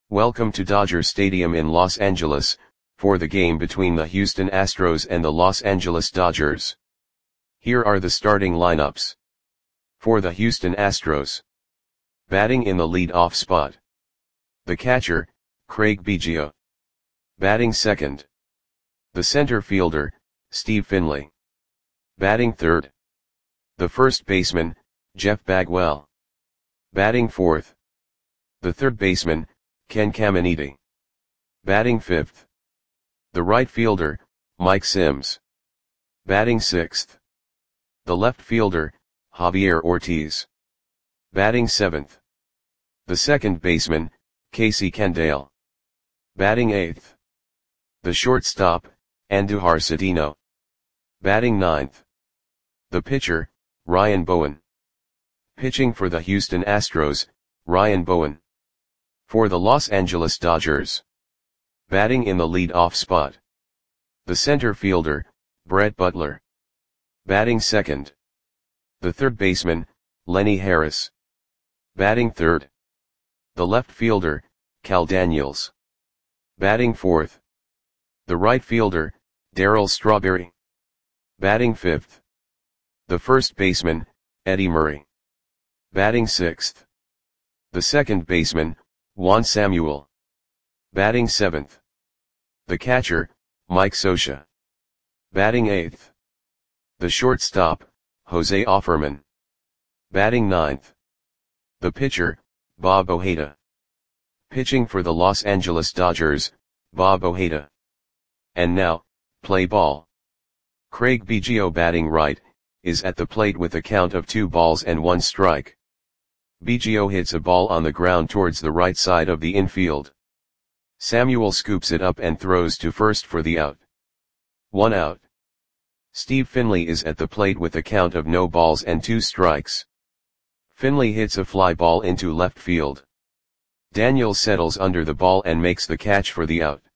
Welcome to Dodger Stadium in Los Angeles, for the game between the Houston Astros and the Los Angeles Dodgers. Here are the starting lineups. For the Houston Astros. Batting in the lead-off spot. The catcher, Craig Biggio. Batting second. The center fielder, Steve Finley. Batting third. The first baseman, Jeff Bagwell. Batting fourth. The third baseman, Ken Caminiti. Batting fifth. The right fielder, Mike Sims. Batting sixth. The left fielder, Javier Ortiz. Batting seventh. The second baseman, Casey Candaele. Batting eighth. The shortstop, Andujar Cedeno. Batting ninth. The pitcher, Ryan Bowen. Pitching for the Houston Astros, Ryan Bowen. For the Los Angeles Dodgers. Batting in the lead-off spot. The center fielder, Brett Butler. Batting second. The third baseman, Lenny Harris. Batting third. The left fielder, Cal Daniels. Batting fourth. The right fielder, Darryl Strawberry. Batting fifth. The first baseman, Eddie Murray. Batting sixth. The second baseman, Juan Samuel. Batting seventh. The catcher, Mike Scioscia. Batting eighth. The shortstop, Jose Offerman. Batting ninth. The pitcher, Bob Ojeda. Pitching for the Los Angeles Dodgers, Bob Ojeda. And now, play ball. Craig Biggio batting right, is at the plate with a count of 2-1 Biggio hits a ball on the ground towards the right side of the infield. Samuel scoops it up and throws to first for the out. 1 out. Steve Finley is at the plate with a count of 0-2. Finley hits a fly ball into left field. Daniels settles under the ball and makes the catch for the out.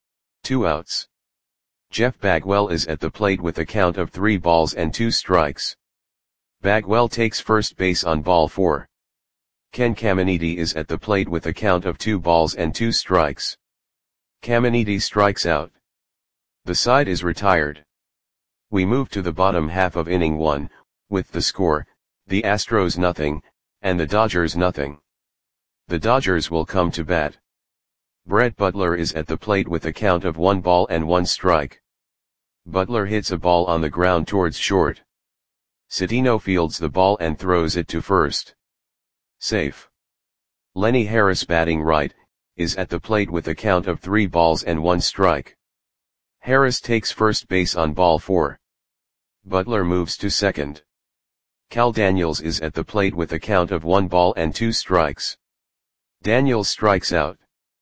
2 outs. Jeff Bagwell is at the plate with a count of 3-2. Bagwell takes first base on ball 4. Ken Caminiti is at the plate with a count of 2-2. Caminiti strikes out. The side is retired. We move to the bottom half of inning 1, with the score, the Astros 0, and the Dodgers 0. The Dodgers will come to bat. Brett Butler is at the plate with a count of 1-1. Butler hits a ball on the ground towards short. Cedeno fields the ball and throws it to first. Safe. Lenny Harris batting right, is at the plate with a count of 3-1. Harris takes first base on ball 4. Butler moves to second. Cal Daniels is at the plate with a count of 1-2. Daniels strikes out.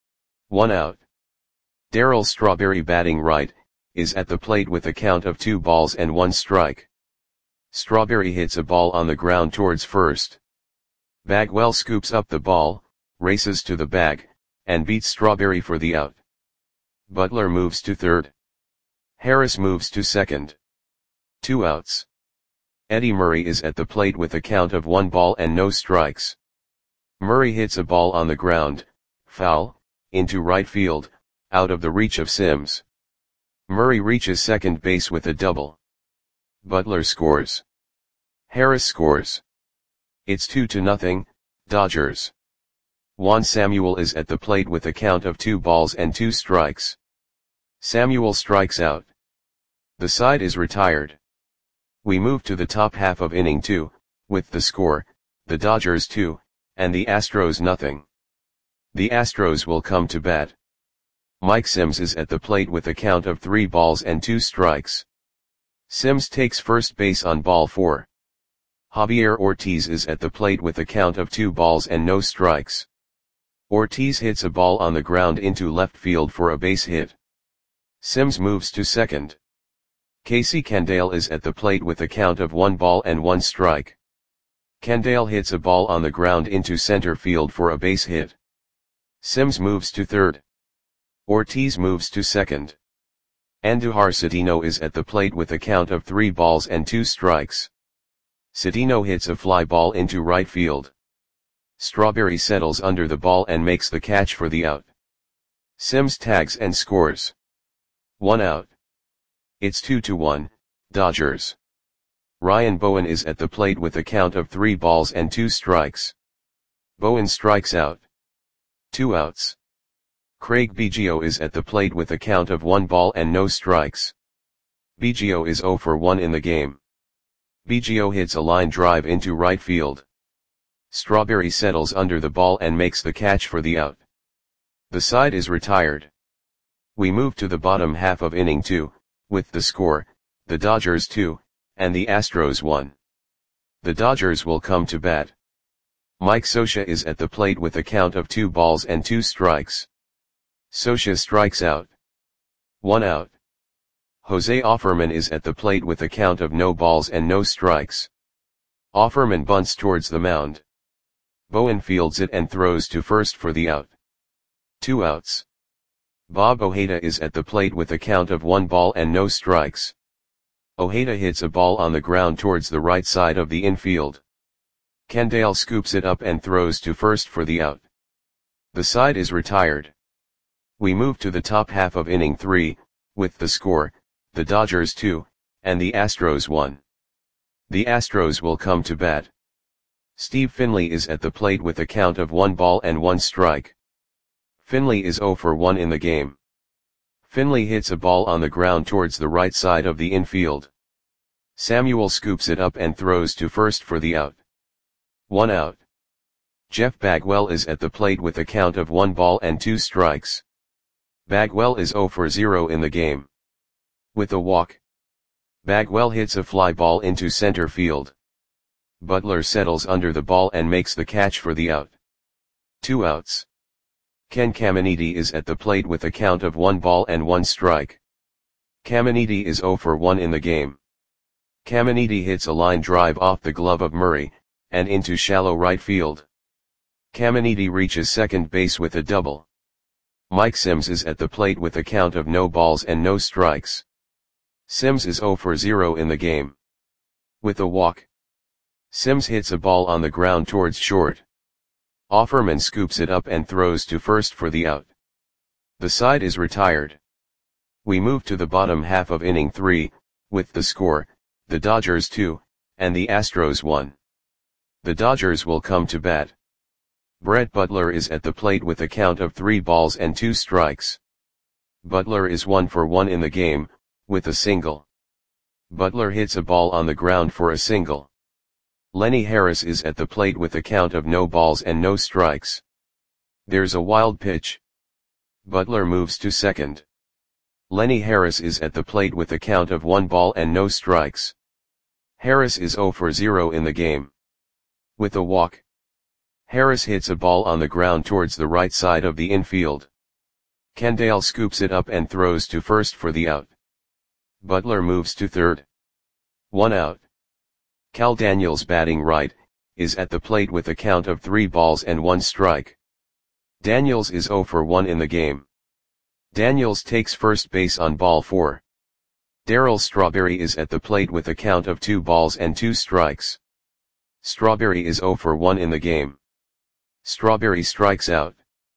1 out. Darryl Strawberry batting right, is at the plate with a count of 2-1. Strawberry hits a ball on the ground towards first. Bagwell scoops up the ball, races to the bag, and beats Strawberry for the out. Butler moves to third. Harris moves to second. 2 outs. Eddie Murray is at the plate with a count of 1-0. Murray hits a ball on the ground, foul, into right field, out of the reach of Sims. Murray reaches second base with a double. Butler scores. Harris scores. It's 2-0, Dodgers. Juan Samuel is at the plate with a count of 2-2. Samuel strikes out. The side is retired. We move to the top half of inning 2, with the score, the Dodgers 2, and the Astros 0. The Astros will come to bat. Mike Sims is at the plate with a count of 3-2. Sims takes first base on ball 4. Javier Ortiz is at the plate with a count of 2-0. Ortiz hits a ball on the ground into left field for a base hit. Sims moves to second. Casey Candaele is at the plate with a count of 1-1. Candaele hits a ball on the ground into center field for a base hit. Sims moves to third. Ortiz moves to second. Andujar Cedeno is at the plate with a count of 3-2. Cedeno hits a fly ball into right field. Strawberry settles under the ball and makes the catch for the out. Sims tags and scores. 1 out. It's 2-1, Dodgers. Ryan Bowen is at the plate with a count of 3 balls and 2 strikes. Bowen strikes out. 2 outs. Craig Biggio is at the plate with a count of 1 ball and no strikes. Biggio is 0 for 1 in the game. Biggio hits a line drive into right field. Strawberry settles under the ball and makes the catch for the out. The side is retired. We move to the bottom half of inning 2, with the score, the Dodgers 2, and the Astros 1. The Dodgers will come to bat. Mike Scioscia is at the plate with a count of 2 balls and 2 strikes. Scioscia strikes out. 1 out. Jose Offerman is at the plate with a count of no balls and no strikes. Offerman bunts towards the mound. Bowen fields it and throws to first for the out. 2 outs. Bob Ojeda is at the plate with a count of 1 ball and no strikes. Ojeda hits a ball on the ground towards the right side of the infield. Kendall scoops it up and throws to first for the out. The side is retired. We move to the top half of inning 3, with the score, the Dodgers 2, and the Astros 1. The Astros will come to bat. Steve Finley is at the plate with a count of 1 ball and 1 strike. Finley is 0 for 1 in the game. Finley hits a ball on the ground towards the right side of the infield. Samuel scoops it up and throws to first for the out. 1 out. Jeff Bagwell is at the plate with a count of 1 ball and 2 strikes. Bagwell is 0 for 0 in the game. With a walk, Bagwell hits a fly ball into center field. Butler settles under the ball and makes the catch for the out. 2 outs. Ken Caminiti is at the plate with a count of 1 ball and 1 strike. Caminiti is 0 for 1 in the game. Caminiti hits a line drive off the glove of Murray, and into shallow right field. Caminiti reaches second base with a double. Mike Sims is at the plate with a count of no balls and no strikes. Sims is 0 for 0 in the game. With a walk, Sims hits a ball on the ground towards short. Offerman scoops it up and throws to first for the out. The side is retired. We move to the bottom half of inning 3, with the score, the Dodgers 2, and the Astros 1. The Dodgers will come to bat. Brett Butler is at the plate with a count of 3 balls and 2 strikes. Butler is 1 for 1 in the game, with a single. Butler hits a ball on the ground for a single. Lenny Harris is at the plate with a count of no balls and no strikes. There's a wild pitch. Butler moves to second. Lenny Harris is at the plate with a count of 1 ball and no strikes. Harris is 0 for 0 in the game. With a walk, Harris hits a ball on the ground towards the right side of the infield. Kendall scoops it up and throws to first for the out. Butler moves to third. 1 out. Cal Daniels, batting right, is at the plate with a count of 3 balls and 1 strike. Daniels is 0 for 1 in the game. Daniels takes first base on ball 4. Darryl Strawberry is at the plate with a count of 2 balls and 2 strikes. Strawberry is 0 for 1 in the game. Strawberry strikes out.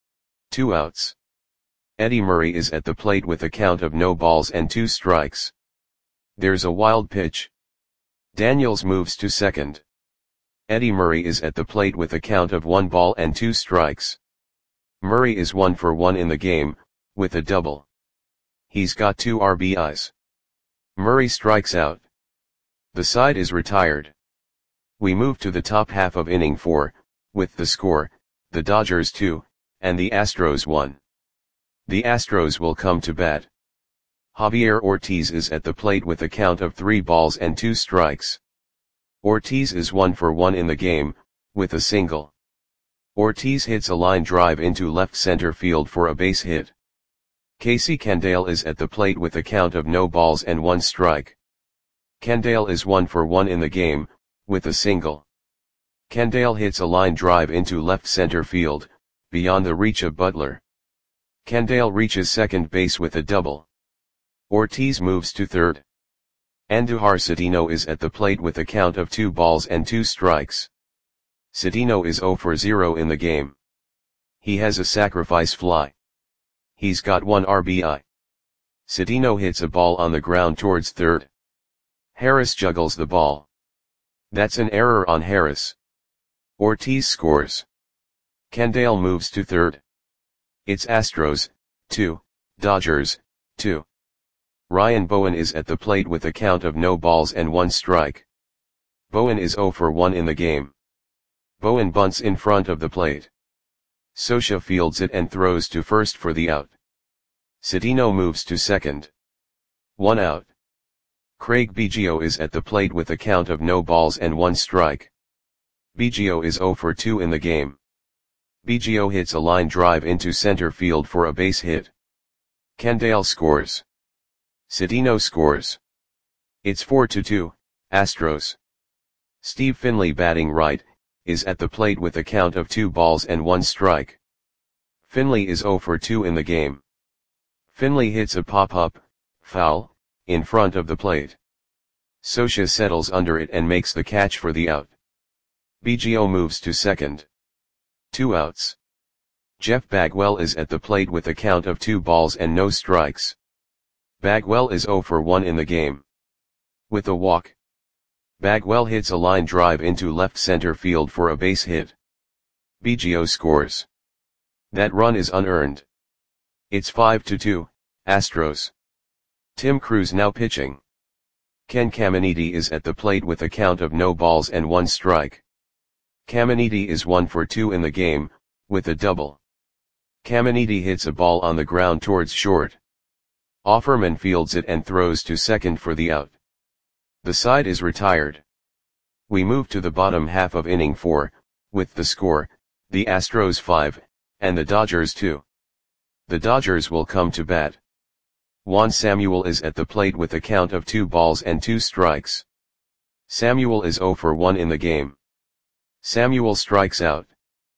2 outs. Eddie Murray is at the plate with a count of no balls and 2 strikes. There's a wild pitch. Daniels moves to second. Eddie Murray is at the plate with a count of 1 ball and 2 strikes. Murray is 1 for 1 in the game, with a double. He's got 2 RBIs. Murray strikes out. The side is retired. We move to the top half of inning 4, with the score, the Dodgers 2, and the Astros 1. The Astros will come to bat. Javier Ortiz is at the plate with a count of 3 balls and 2 strikes. Ortiz is 1 for 1 in the game, with a single. Ortiz hits a line drive into left center field for a base hit. Casey Kendall is at the plate with a count of no balls and 1 strike. Kendall is 1 for 1 in the game, with a single. Kendall hits a line drive into left center field, beyond the reach of Butler. Kendall reaches second base with a double. Ortiz moves to third. Andujar Cetino is at the plate with a count of 2 balls and 2 strikes. Cedeno is 0 for 0 in the game. He has a sacrifice fly. He's got 1 RBI. Cedeno hits a ball on the ground towards third. Harris juggles the ball. That's an error on Harris. Ortiz scores. Candale moves to third. It's Astros, 2, Dodgers, 2. Ryan Bowen is at the plate with a count of no balls and 1 strike. Bowen is 0 for 1 in the game. Bowen bunts in front of the plate. Scioscia fields it and throws to first for the out. Cedeno moves to second. 1 out. Craig Biggio is at the plate with a count of no balls and 1 strike. Biggio is 0 for 2 in the game. Biggio hits a line drive into center field for a base hit. Candale scores. Cedeno scores. It's 4-2, Astros. Steve Finley, batting right, is at the plate with a count of 2 balls and 1 strike. Finley is 0 for 2 in the game. Finley hits a pop-up, foul, in front of the plate. Scioscia settles under it and makes the catch for the out. Biggio moves to second. 2 outs. Jeff Bagwell is at the plate with a count of 2 balls and no strikes. Bagwell is 0 for 1 in the game. With a walk. Bagwell hits a line drive into left center field for a base hit. Biggio scores. That run is unearned. It's 5-2, Astros. Tim Crews now pitching. Ken Caminiti is at the plate with a count of no balls and 1 strike. Caminiti is 1 for 2 in the game, with a double. Caminiti hits a ball on the ground towards short. Offerman fields it and throws to second for the out. The side is retired. We move to the bottom half of inning 4, with the score, the Astros 5, and the Dodgers 2. The Dodgers will come to bat. Juan Samuel is at the plate with a count of 2 balls and 2 strikes. Samuel is 0 for 1 in the game. Samuel strikes out.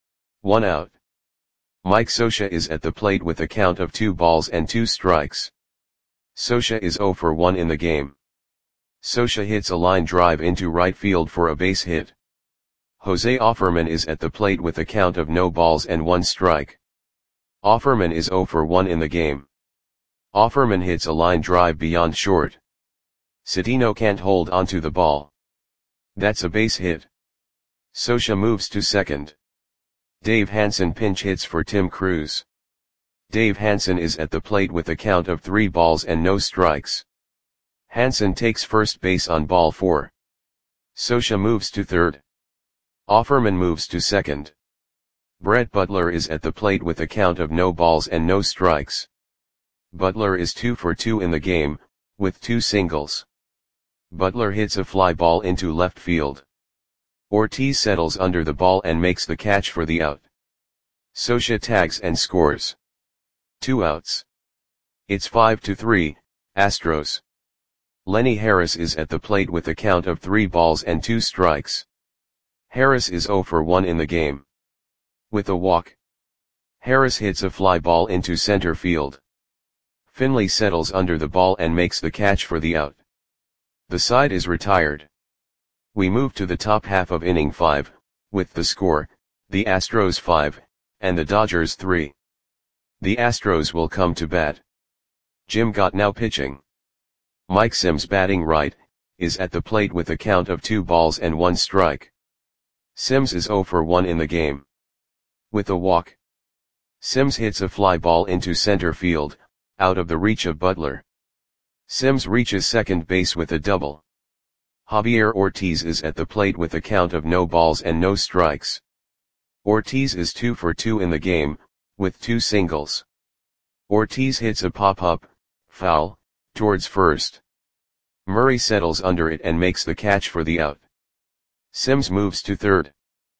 1 out. Mike Scioscia is at the plate with a count of 2 balls and 2 strikes. Scioscia is 0 for 1 in the game. Scioscia hits a line drive into right field for a base hit. Jose Offerman is at the plate with a count of no balls and 1 strike. Offerman is 0 for 1 in the game. Offerman hits a line drive beyond short. Cedeno can't hold onto the ball. That's a base hit. Scioscia moves to second. Dave Hansen pinch hits for Tim Crews. Dave Hansen is at the plate with a count of 3 balls and no strikes. Hansen takes first base on ball 4. Scioscia moves to third. Offerman moves to second. Brett Butler is at the plate with a count of no balls and no strikes. Butler is 2 for 2 in the game, with 2 singles. Butler hits a fly ball into left field. Ortiz settles under the ball and makes the catch for the out. Scioscia tags and scores. 2 outs. It's 5-3, Astros. Lenny Harris is at the plate with a count of 3 balls and 2 strikes. Harris is 0 for 1 in the game. With a walk. Harris hits a fly ball into center field. Finley settles under the ball and makes the catch for the out. The side is retired. We move to the top half of inning 5, with the score, the Astros 5, and the Dodgers 3. The Astros will come to bat. Jim Gott now pitching. Mike Sims, batting right, is at the plate with a count of 2 balls and 1 strike. Sims is 0 for 1 in the game. With a walk. Sims hits a fly ball into center field, out of the reach of Butler. Sims reaches second base with a double. Javier Ortiz is at the plate with a count of no balls and no strikes. Ortiz is 2 for 2 in the game, with 2 singles. Ortiz hits a pop-up, foul, towards first. Murray settles under it and makes the catch for the out. Sims moves to third.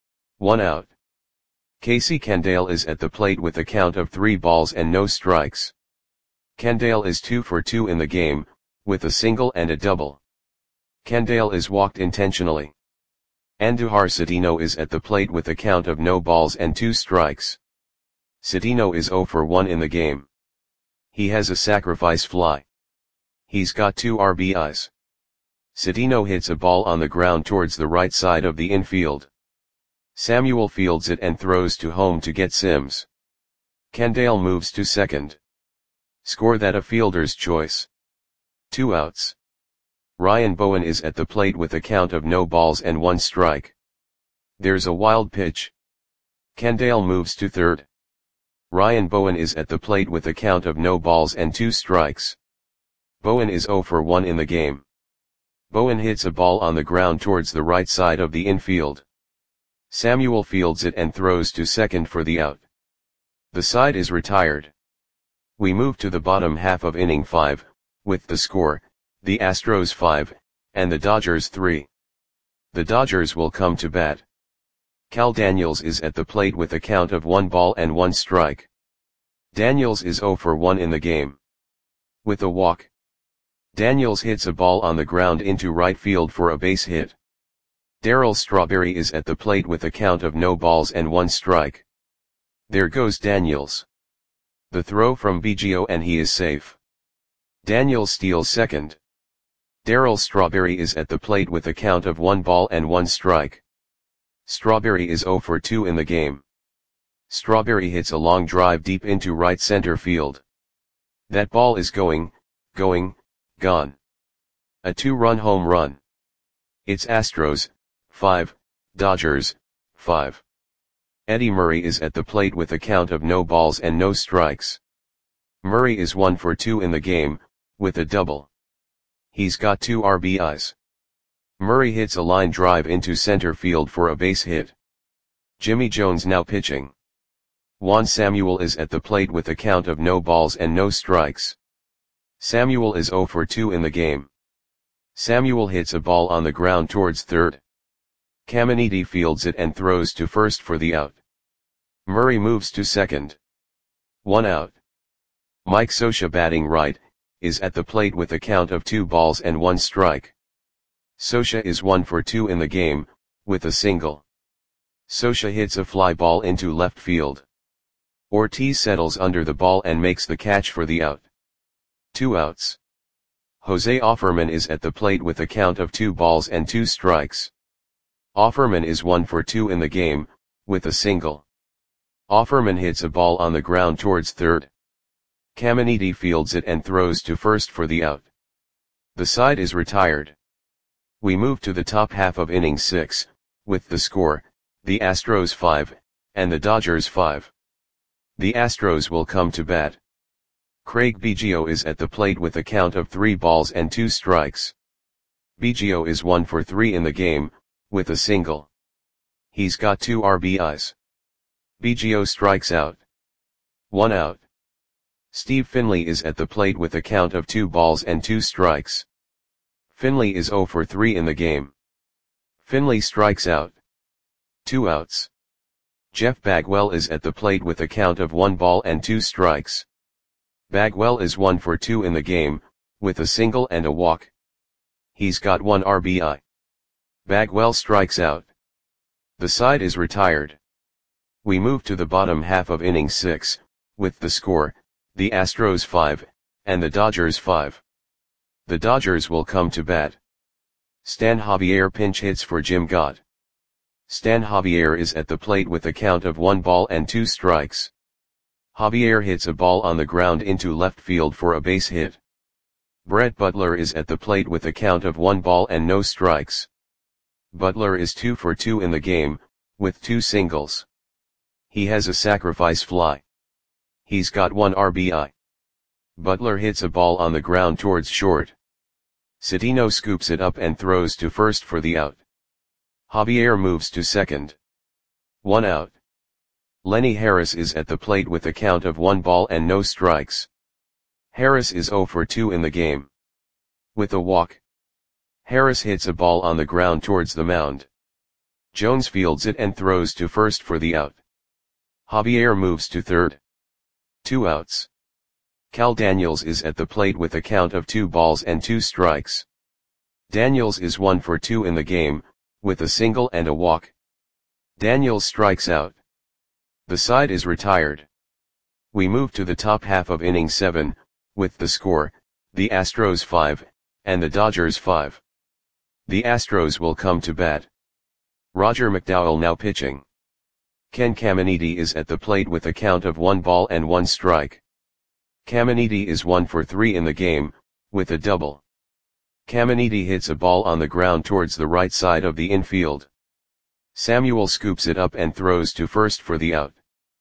1 out. Casey Candale is at the plate with a count of 3 balls and no strikes. Candale is 2 for 2 in the game, with a single and a double. Candale is walked intentionally. Andujar Cedeno is at the plate with a count of no balls and 2 strikes. Cedeno is 0 for 1 in the game. He has a sacrifice fly. He's got 2 RBIs. Cedeno hits a ball on the ground towards the right side of the infield. Samuel fields it and throws to home to get Sims. Kendall moves to second. Score that a fielder's choice. 2 outs. Ryan Bowen is at the plate with a count of no balls and 1 strike. There's a wild pitch. Kendall moves to third. Ryan Bowen is at the plate with a count of no balls and 2 strikes. Bowen is 0 for 1 in the game. Bowen hits a ball on the ground towards the right side of the infield. Samuel fields it and throws to second for the out. The side is retired. We move to the bottom half of inning 5, with the score, the Astros 5, and the Dodgers 3. The Dodgers will come to bat. Cal Daniels is at the plate with a count of 1 ball and 1 strike. Daniels is 0 for 1 in the game. With a walk, Daniels hits a ball on the ground into right field for a base hit. Darryl Strawberry is at the plate with a count of no balls and 1 strike. There goes Daniels. The throw from Biggio and he is safe. Daniels steals second. Darryl Strawberry is at the plate with a count of 1 ball and 1 strike. Strawberry is 0 for 2 in the game. Strawberry hits a long drive deep into right center field. That ball is gone. A 2-run home run. It's Astros 5, Dodgers 5. Eddie Murray is at the plate with a count of no balls and no strikes. Murray is 1 for 2 in the game, with a double. He's got 2 RBIs. Murray hits a line drive into center field for a base hit. Jimmy Jones now pitching. Juan Samuel is at the plate with a count of no balls and no strikes. Samuel is 0 for 2 in the game. Samuel hits a ball on the ground towards third. Caminiti fields it and throws to first for the out. Murray moves to second. 1 out. Mike Scioscia batting right, is at the plate with a count of 2 balls and 1 strike. Scioscia is 1 for 2 in the game, with a single. Scioscia hits a fly ball into left field. Ortiz settles under the ball and makes the catch for the out. 2 outs. Jose Offerman is at the plate with a count of 2 balls and 2 strikes. Offerman is 1 for 2 in the game, with a single. Offerman hits a ball on the ground towards third. Caminiti fields it and throws to first for the out. The side is retired. We move to the top half of inning 6, with the score, the Astros 5, and the Dodgers 5. The Astros will come to bat. Craig Biggio is at the plate with a count of 3 balls and 2 strikes. Biggio is 1 for 3 in the game, with a single. He's got 2 RBIs. Biggio strikes out. 1 out. Steve Finley is at the plate with a count of 2 balls and 2 strikes. Finley is 0 for 3 in the game. Finley strikes out. 2 outs. Jeff Bagwell is at the plate with a count of 1 ball and 2 strikes. Bagwell is 1 for 2 in the game, with a single and a walk. He's got 1 RBI. Bagwell strikes out. The side is retired. We move to the bottom half of inning 6, with the score, the Astros 5, and the Dodgers 5. The Dodgers will come to bat. Stan Javier pinch hits for Jim Gott. Stan Javier is at the plate with a count of 1 ball and 2 strikes. Javier hits a ball on the ground into left field for a base hit. Brett Butler is at the plate with a count of 1 ball and no strikes. Butler is 2 for 2 in the game, with 2 singles. He has a sacrifice fly. He's got 1 RBI. Butler hits a ball on the ground towards short. Citino scoops it up and throws to first for the out. Javier moves to second. 1 out. Lenny Harris is at the plate with a count of 1 ball and no strikes. Harris is 0 for 2 in the game. With a walk, Harris hits a ball on the ground towards the mound. Jones fields it and throws to first for the out. Javier moves to third. 2 outs. Cal Daniels is at the plate with a count of 2 balls and 2 strikes. Daniels is 1 for 2 in the game, with a single and a walk. Daniels strikes out. The side is retired. We move to the top half of inning 7, with the score, the Astros 5, and the Dodgers 5. The Astros will come to bat. Roger McDowell now pitching. Ken Caminiti is at the plate with a count of 1 ball and 1 strike. Caminiti is 1 for 3 in the game, with a double. Caminiti hits a ball on the ground towards the right side of the infield. Samuel scoops it up and throws to first for the out.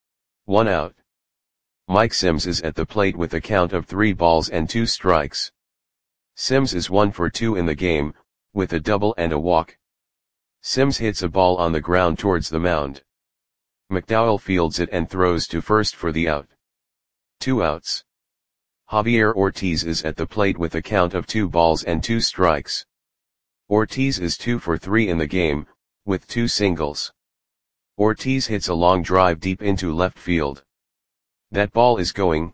1 out. Mike Sims is at the plate with a count of 3 balls and 2 strikes. Sims is 1 for 2 in the game, with a double and a walk. Sims hits a ball on the ground towards the mound. McDowell fields it and throws to first for the out. 2 outs. Javier Ortiz is at the plate with a count of 2 balls and 2 strikes. Ortiz is 2 for 3 in the game, with 2 singles. Ortiz hits a long drive deep into left field. That ball is going,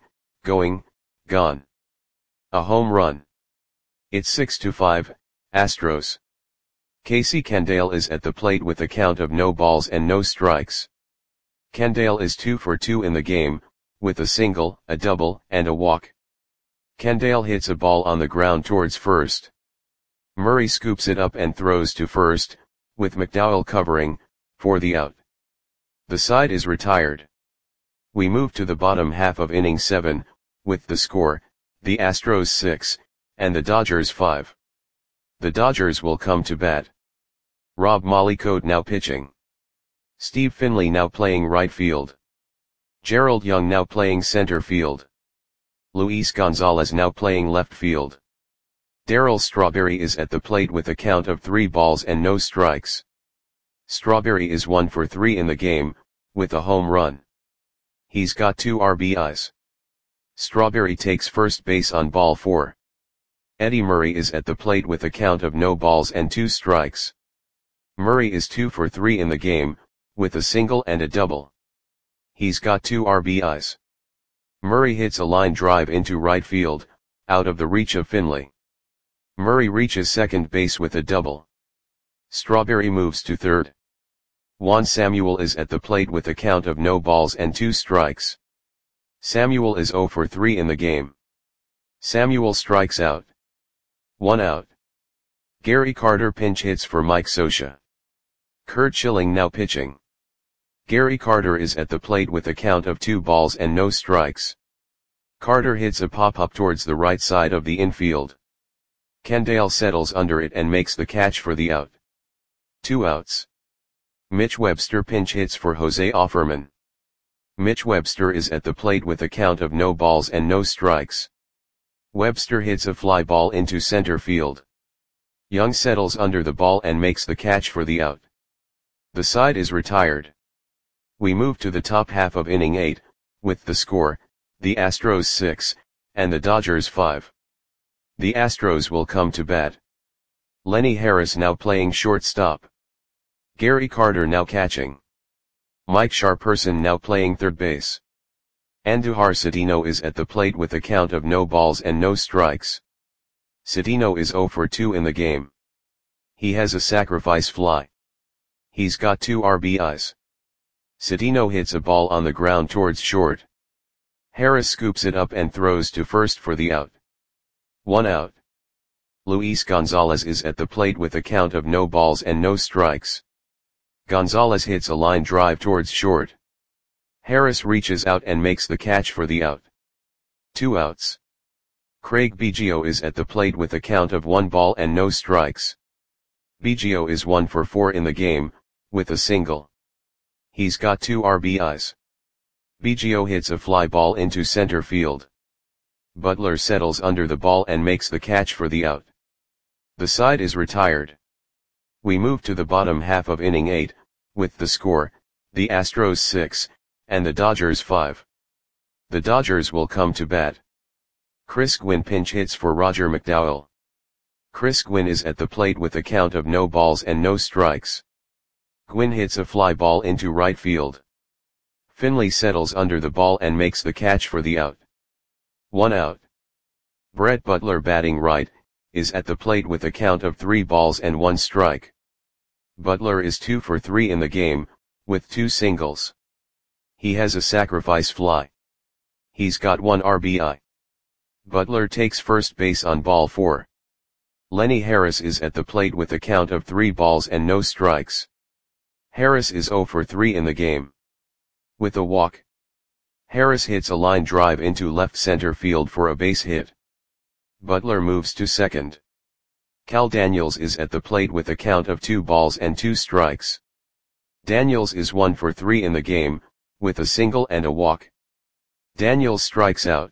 gone. A home run. It's 6-5, Astros. Casey Candale is at the plate with a count of no balls and no strikes. Candale is 2 for 2 in the game, with a single, a double, and a walk. Candale hits a ball on the ground towards first. Murray scoops it up and throws to first, with McDowell covering, for the out. The side is retired. We move to the bottom half of inning 7, with the score, the Astros 6, and the Dodgers 5. The Dodgers will come to bat. Rob Mollicoat now pitching. Steve Finley now playing right field. Gerald Young now playing center field. Luis Gonzalez now playing left field. Darryl Strawberry is at the plate with a count of 3 balls and no strikes. Strawberry is 1 for 3 in the game, with a home run. He's got 2 RBIs. Strawberry takes first base on ball 4. Eddie Murray is at the plate with a count of no balls and 2 strikes. Murray is 2 for 3 in the game, with a single and a double. He's got 2 RBIs. Murray hits a line drive into right field, out of the reach of Finley. Murray reaches second base with a double. Strawberry moves to third. Juan Samuel is at the plate with a count of no balls and 2 strikes. Samuel is 0 for 3 in the game. Samuel strikes out. 1 out. Gary Carter pinch hits for Mike Scioscia. Curt Schilling now pitching. Gary Carter is at the plate with a count of 2 balls and no strikes. Carter hits a pop-up towards the right side of the infield. Candale settles under it and makes the catch for the out. 2 outs. Mitch Webster pinch hits for Jose Offerman. Mitch Webster is at the plate with a count of no balls and no strikes. Webster hits a fly ball into center field. Young settles under the ball and makes the catch for the out. The side is retired. We move to the top half of inning 8, with the score, the Astros 6, and the Dodgers 5. The Astros will come to bat. Lenny Harris now playing shortstop. Gary Carter now catching. Mike Sharperson now playing third base. Andujar Cedeno is at the plate with a count of no balls and no strikes. Cedeno is 0 for 2 in the game. He has a sacrifice fly. He's got 2 RBIs. Cedeno hits a ball on the ground towards short. Harris scoops it up and throws to first for the out. 1 out. Luis Gonzalez is at the plate with a count of no balls and no strikes. Gonzalez hits a line drive towards short. Harris reaches out and makes the catch for the out. 2 outs. Craig Biggio is at the plate with a count of 1 ball and no strikes. Biggio is 1 for 4 in the game, with a single. He's got 2 RBIs. Biggio hits a fly ball into center field. Butler settles under the ball and makes the catch for the out. The side is retired. We move to the bottom half of inning 8, with the score, the Astros 6, and the Dodgers 5. The Dodgers will come to bat. Chris Gwynn pinch hits for Roger McDowell. Chris Gwynn is at the plate with a count of no balls and no strikes. Gwynn hits a fly ball into right field. Finley settles under the ball and makes the catch for the out. 1 out. Brett Butler batting right, is at the plate with a count of 3 balls and 1 strike. Butler is 2 for 3 in the game, with 2 singles. He has a sacrifice fly. He's got 1 RBI. Butler takes first base on ball 4. Lenny Harris is at the plate with a count of 3 balls and no strikes. Harris is 0 for 3 in the game. With a walk, Harris hits a line drive into left center field for a base hit. Butler moves to second. Cal Daniels is at the plate with a count of 2 balls and 2 strikes. Daniels is 1 for 3 in the game, with a single and a walk. Daniels strikes out.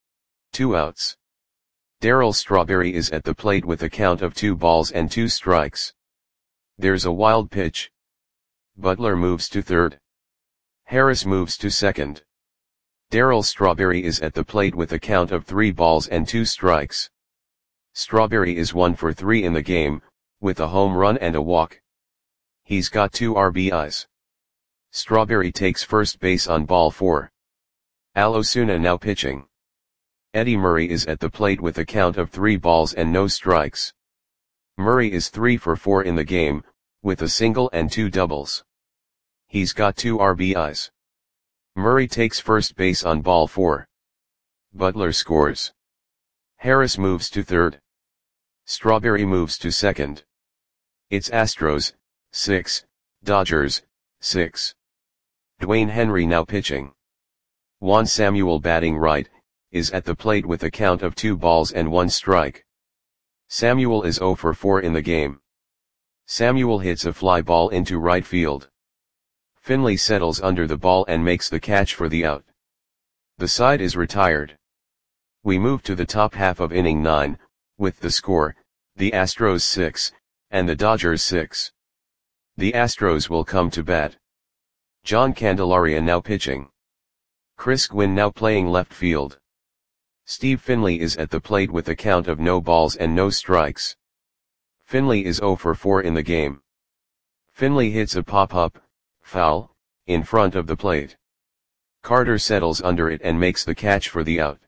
2 outs. Darryl Strawberry is at the plate with a count of 2 balls and 2 strikes. There's a wild pitch. Butler moves to third. Harris moves to second. Darryl Strawberry is at the plate with a count of 3 balls and 2 strikes. Strawberry is 1 for 3 in the game, with a home run and a walk. He's got 2 RBIs. Strawberry takes first base on ball 4. Al Osuna now pitching. Eddie Murray is at the plate with a count of 3 balls and no strikes. Murray is 3 for 4 in the game, with a single and 2 doubles. He's got 2 RBIs. Murray takes first base on ball 4. Butler scores. Harris moves to third. Strawberry moves to second. It's Astros, 6, Dodgers, 6. Dwayne Henry now pitching. Juan Samuel batting right, is at the plate with a count of 2 balls and 1 strike. Samuel is 0 for 4 in the game. Samuel hits a fly ball into right field. Finley settles under the ball and makes the catch for the out. The side is retired. We move to the top half of inning 9, with the score, the Astros 6, and the Dodgers 6. The Astros will come to bat. John Candelaria now pitching. Chris Gwynn now playing left field. Steve Finley is at the plate with a count of no balls and no strikes. Finley is 0 for 4 in the game. Finley hits a pop-up, foul, in front of the plate. Carter settles under it and makes the catch for the out.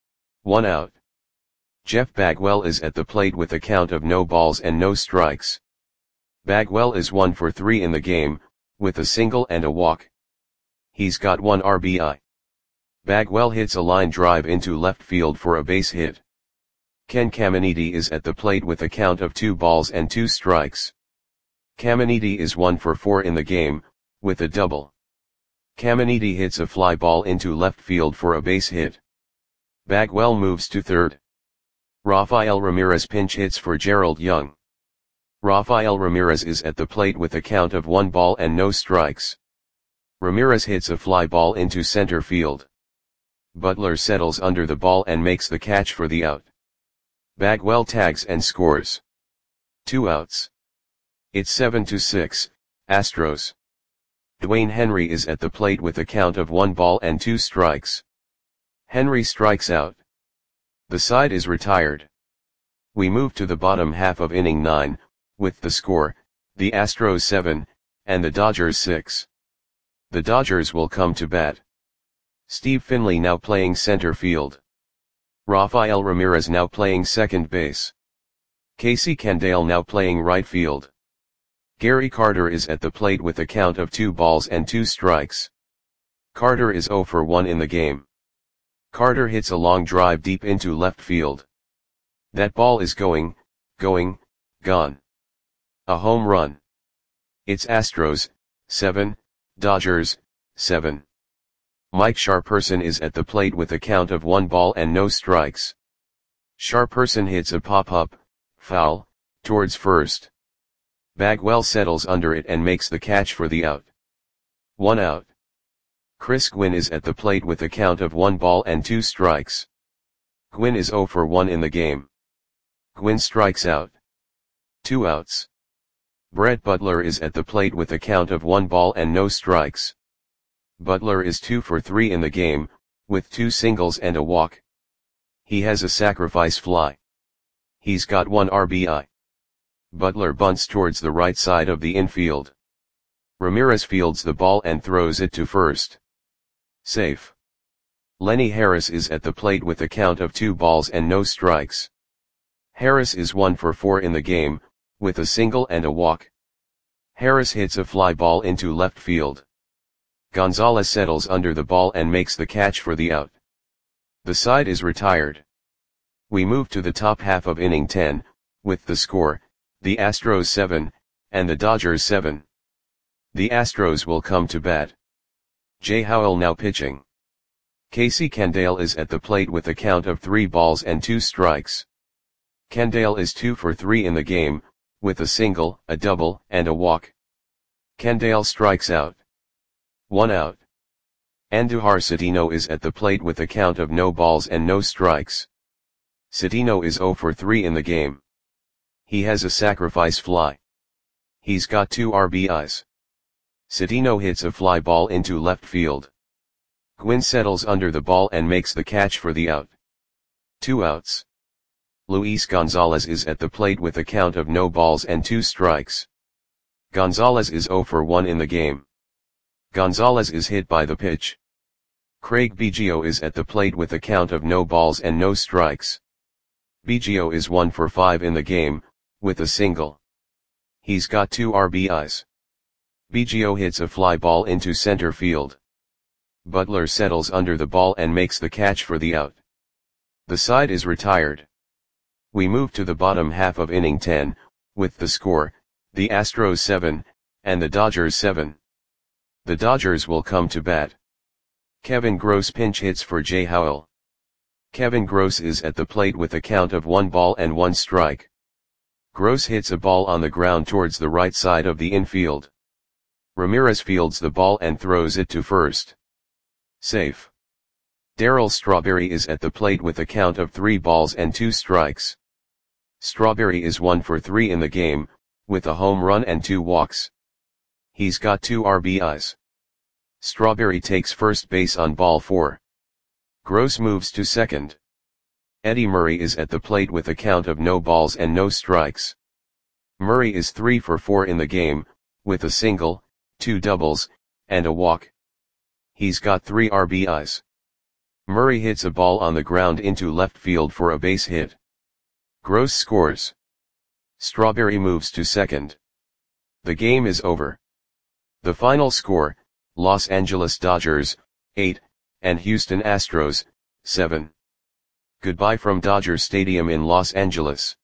1 out. Jeff Bagwell is at the plate with a count of no balls and no strikes. Bagwell is 1 for 3 in the game, with a single and a walk. He's got 1 RBI. Bagwell hits a line drive into left field for a base hit. Ken Caminiti is at the plate with a count of 2 balls and 2 strikes. Caminiti is 1 for 4 in the game, with a double. Caminiti hits a fly ball into left field for a base hit. Bagwell moves to third. Rafael Ramirez pinch hits for Gerald Young. Rafael Ramirez is at the plate with a count of 1 ball and no strikes. Ramirez hits a fly ball into center field. Butler settles under the ball and makes the catch for the out. Bagwell tags and scores. 2 outs. It's 7-6, Astros. Dwayne Henry is at the plate with a count of 1 ball and 2 strikes. Henry strikes out. The side is retired. We move to the bottom half of inning 9, with the score, the Astros 7, and the Dodgers 6. The Dodgers will come to bat. Steve Finley now playing center field. Rafael Ramirez now playing second base. Casey Candale now playing right field. Gary Carter is at the plate with a count of 2 balls and 2 strikes. Carter is 0 for 1 in the game. Carter hits a long drive deep into left field. That ball is gone. A home run. It's Astros, 7, Dodgers, 7. Mike Sharperson is at the plate with a count of 1 ball and no strikes. Sharperson hits a pop-up, foul, towards first. Bagwell settles under it and makes the catch for the out. 1 out. Chris Gwynn is at the plate with a count of 1 ball and 2 strikes. Gwynn is 0 for 1 in the game. Gwynn strikes out. 2 outs. Brett Butler is at the plate with a count of 1 ball and no strikes. Butler is 2 for 3 in the game, with 2 singles and a walk. He has a sacrifice fly. He's got 1 RBI. Butler bunts towards the right side of the infield. Ramirez fields the ball and throws it to first. Safe. Lenny Harris is at the plate with a count of 2 balls and no strikes. Harris is 1 for 4 in the game, with a single and a walk. Harris hits a fly ball into left field. Gonzalez settles under the ball and makes the catch for the out. The side is retired. We move to the top half of inning 10, with the score, the Astros 7, and the Dodgers 7. The Astros will come to bat. Jay Howell now pitching. Casey Candale is at the plate with a count of 3 balls and 2 strikes. Candale is 2 for 3 in the game, with a single, a double, and a walk. Candale strikes out. 1 out. Andujar Cedeno is at the plate with a count of no balls and no strikes. Cedeno is 0 for 3 in the game. He has a sacrifice fly. He's got 2 RBIs. Cedeno hits a fly ball into left field. Gwynn settles under the ball and makes the catch for the out. 2 outs. Luis Gonzalez is at the plate with a count of no balls and 2 strikes. Gonzalez is 0 for 1 in the game. Gonzalez is hit by the pitch. Craig Biggio is at the plate with a count of no balls and no strikes. Biggio is 1 for 5 in the game, with a single. He's got 2 RBIs. Biggio hits a fly ball into center field. Butler settles under the ball and makes the catch for the out. The side is retired. We move to the bottom half of inning 10, with the score, the Astros 7, and the Dodgers 7. The Dodgers will come to bat. Kevin Gross pinch hits for Jay Howell. Kevin Gross is at the plate with a count of 1 ball and 1 strike. Gross hits a ball on the ground towards the right side of the infield. Ramirez fields the ball and throws it to first. Safe. Darryl Strawberry is at the plate with a count of 3 balls and 2 strikes. Strawberry is 1 for 3 in the game, with a home run and 2 walks. He's got 2 RBIs. Strawberry takes first base on ball 4. Gross moves to second. Eddie Murray is at the plate with a count of no balls and no strikes. Murray is 3 for 4 in the game, with a single, 2 doubles, and a walk. He's got 3 RBIs. Murray hits a ball on the ground into left field for a base hit. Gross scores. Strawberry moves to second. The game is over. The final score, Los Angeles Dodgers, 8, and Houston Astros, 7. Goodbye from Dodger Stadium in Los Angeles.